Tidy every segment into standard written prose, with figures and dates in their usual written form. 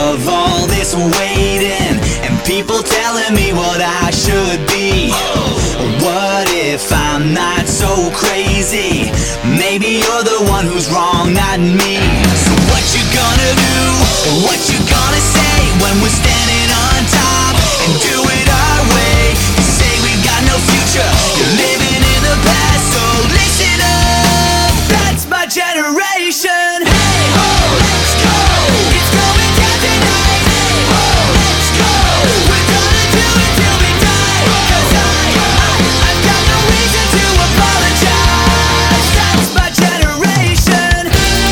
of all this waiting and people telling me what I should be. What if I'm not so crazy? Maybe you're the one who's wrong, not me. So what you gonna do? What you gonna say when we're standing on top and do it our way? You say we got no future, you're living in the past, so listen up. That's my generation. Hey ho, let's go. It's going down tonight. Hey ho, let's go. We're gonna do it till we die. 'Cause I've got no reason to apologize. That's my generation.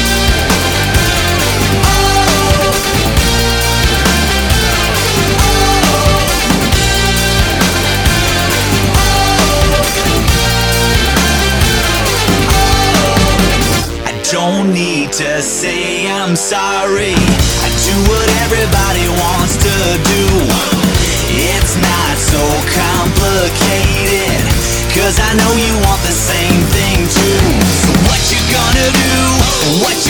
I don't need to say I'm sorry. I do what everybody wants to do. It's not so complicated, 'cause I know you want the same thing too. So what you gonna do? What you